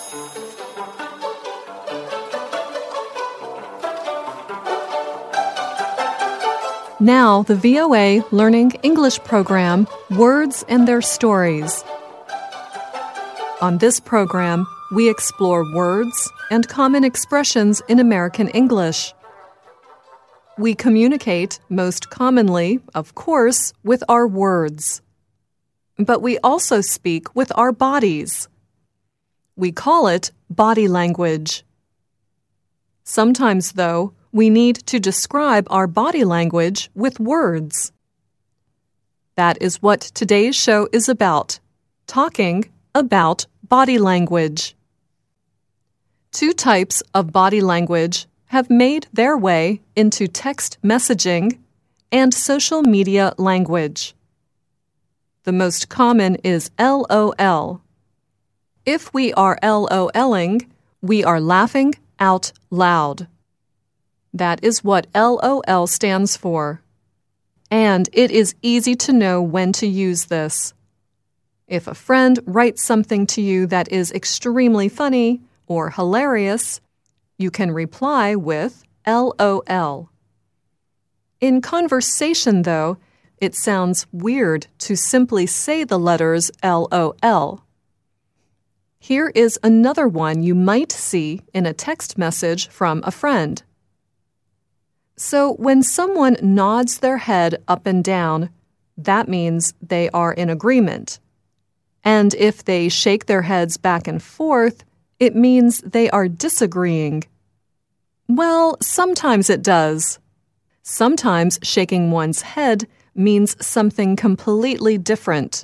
Now, the VOA Learning English program, Words and Their Stories. On this program, we explore words and common expressions in American English. We communicate most commonly, of course, with our words. But we also speak with our bodies. We call it body language. Sometimes, though, we need to describe our body language with words. That is what today's show is about, talking about body language. Two types of body language have made their way into text messaging and social media language. The most common is LOL. If we are LOLing, we are laughing out loud. That is what LOL stands for. And it is easy to know when to use this. If a friend writes something to you that is extremely funny or hilarious, you can reply with LOL. In conversation, though, it sounds weird to simply say the letters LOL. Here is another one you might see in a text message from a friend. So when someone nods their head up and down, that means they are in agreement. And if they shake their heads back and forth, it means they are disagreeing. Well, sometimes it does. Sometimes shaking one's head means something completely different.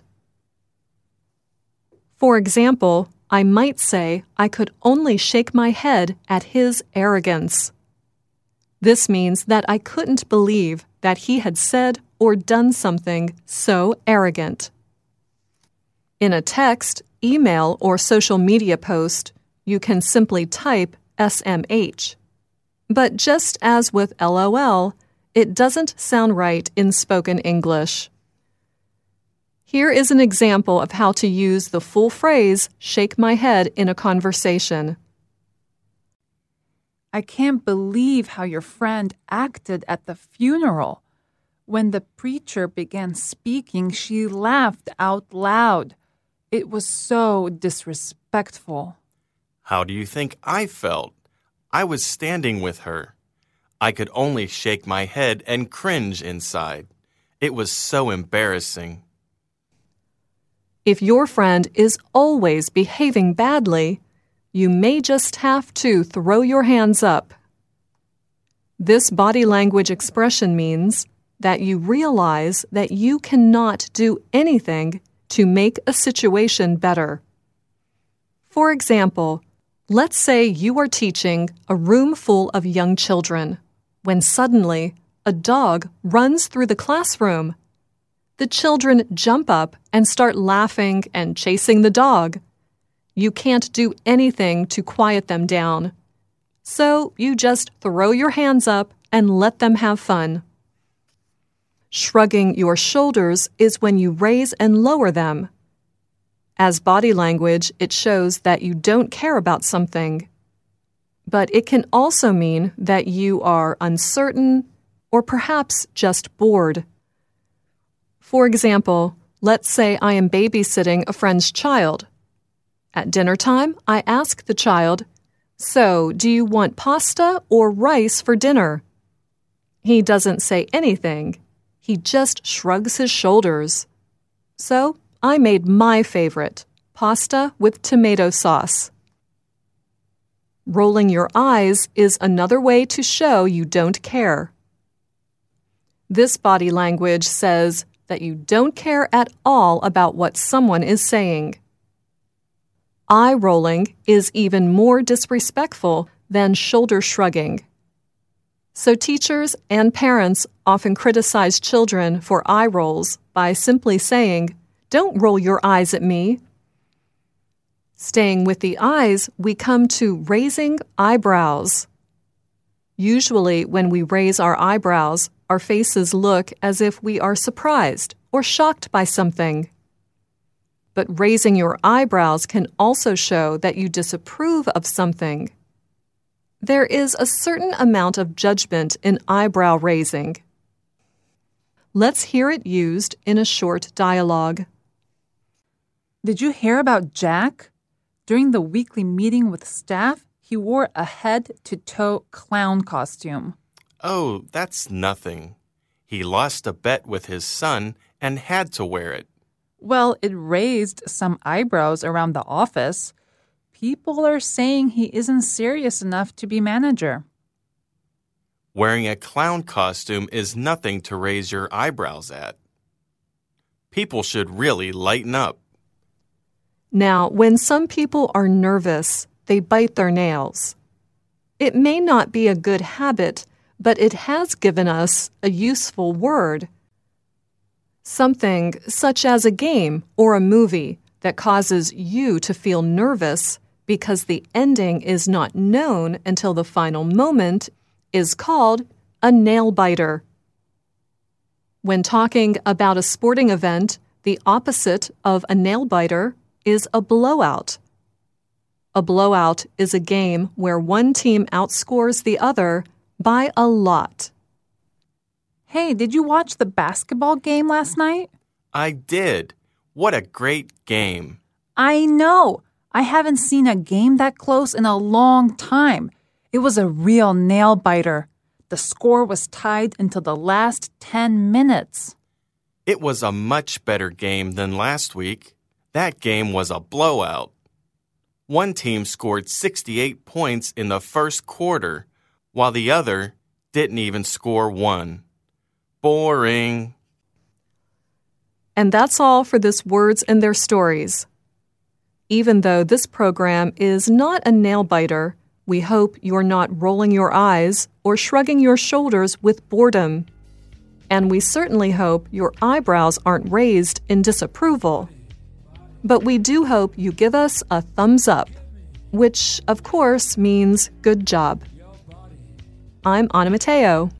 For example, I might say I could only shake my head at his arrogance. This means that I couldn't believe that he had said or done something so arrogant. In a text, email, or social media post, you can simply type SMH. But just as with LOL, it doesn't sound right in spoken English. Here is an example of how to use the full phrase, shake my head, in a conversation. I can't believe how your friend acted at the funeral. When the preacher began speaking, she laughed out loud. It was so disrespectful. How do you think I felt? I was standing with her. I could only shake my head and cringe inside. It was so embarrassing. If your friend is always behaving badly, you may just have to throw your hands up. This body language expression means that you realize that you cannot do anything to make a situation better. For example, let's say you are teaching a room full of young children, when suddenly a dog runs through the classroom. The children jump up and start laughing and chasing the dog. You can't do anything to quiet them down. So you just throw your hands up and let them have fun. Shrugging your shoulders is when you raise and lower them. As body language, it shows that you don't care about something. But it can also mean that you are uncertain or perhaps just bored. For example, let's say I am babysitting a friend's child. At dinner time, I ask the child, "So, do you want pasta or rice for dinner?" He doesn't say anything. He just shrugs his shoulders. So, I made my favorite, pasta with tomato sauce. Rolling your eyes is another way to show you don't care. This body language says that you don't care at all about what someone is saying. Eye rolling is even more disrespectful than shoulder shrugging. So teachers and parents often criticize children for eye rolls by simply saying, "Don't roll your eyes at me." Staying with the eyes, we come to raising eyebrows. Usually, when we raise our eyebrows, our faces look as if we are surprised or shocked by something. but raising your eyebrows can also show that you disapprove of something. There is a certain amount of judgment in eyebrow raising. Let's hear it used in a short dialogue. Did you hear about Jack? During the weekly meeting with staff, he wore a head-to-toe clown costume. Oh, that's nothing. He lost a bet with his son and had to wear it. Well, it raised some eyebrows around the office. People are saying he isn't serious enough to be manager. Wearing a clown costume is nothing to raise your eyebrows at. People should really lighten up. Now, when some people are nervous, they bite their nails. It may not be a good habit, but it has given us a useful word. Something such as a game or a movie that causes you to feel nervous because the ending is not known until the final moment is called a nail-biter. When talking about a sporting event, the opposite of a nail-biter is a blowout. A blowout is a game where one team outscores the other by a lot. Hey, did you watch the basketball game last night? I did. What a great game. I know. I haven't seen a game that close in a long time. It was a real nail-biter. The score was tied until the last 10 minutes. It was a much better game than last week. That game was a blowout. One team scored 68 points in the first quarter, while the other didn't even score one. Boring. And that's all for this Words and Their Stories. Even though this program is not a nail-biter, we hope you're not rolling your eyes or shrugging your shoulders with boredom. And we certainly hope your eyebrows aren't raised in disapproval. But we do hope you give us a thumbs up, which, of course, means good job. I'm Anna Mateo.